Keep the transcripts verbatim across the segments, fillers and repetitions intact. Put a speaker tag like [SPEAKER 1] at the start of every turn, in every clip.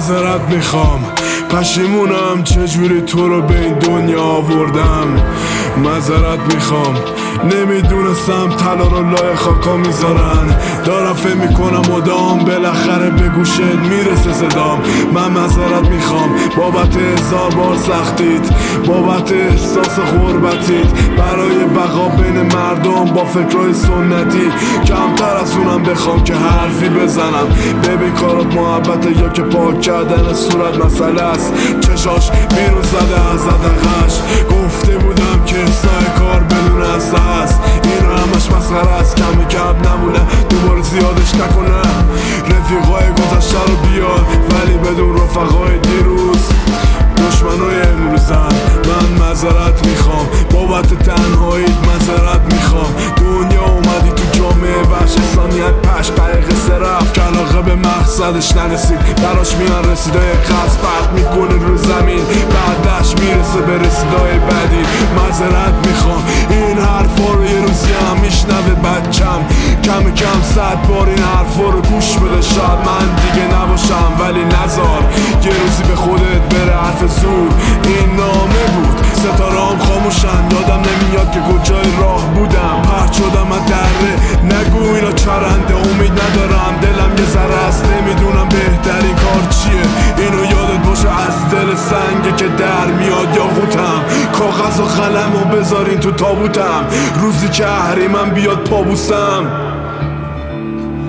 [SPEAKER 1] معذرت میخوام، پشیمونم چجوری تو رو به این دنیا آوردم. معذرت میخوام، نمیدونستم طلا رو لای خاکا میذارن. دارم فهم میکنم مدام بالاخره به گوشت میرسه صدام. من معذرت میخوام بابت هزار بار سختیت، بابت احساس غربتیت، برای بقا بین مردم با فکرهای سنتی. کمتر از اونم بخوام که حرفی بزنم. ببین کارات محبته یا که پاک کردن صورت مسئله است. چشاش بیرون زده از عدقش، گفته بودم که سای کار بدون اصلا است. این همش مسخره است، کم کم نمونه دوباره زیادش نکنه. رفیقای گذشته رو بیار ولی بدون رفقای دیروز. دشمنای امروزن. من معذرت میخوام بابت تنهاییت، معذرت میخوام. دنیا اومدی تو جامعه وحش انسانیت پش طریق رفت که علاقه به مقصدش نرسید. براش میان رسیدای قصد پرد میکنه رو زمین، بعدش میرسه به رسیدای بعدی. معذرت میخوام این حرفا رو یه روزی هم میشنوه بچم. کم کم صد بار این حرفا رو گوش بده. شاید من دیگه نباشم ولی نزار یه روزی به خودت بره حرف زور. این نامه بود ستاره‌ام خاموشن، یادم نمیاد که کجای راه بودم. پرد شدم از دره، نگو اینا چرنده، امید ندارم دلم یه ذره است. نمیدونم بهترین کار چیه، اینو یادت باشه از دل سنگه که در میاد یا غوتم. کاغذ و قلم و بذارین تو تابوتم، روزی که اهریمن بیاد پابوسم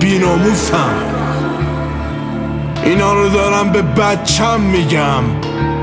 [SPEAKER 1] بیناموسم. اینا رو دارم به بچم میگم.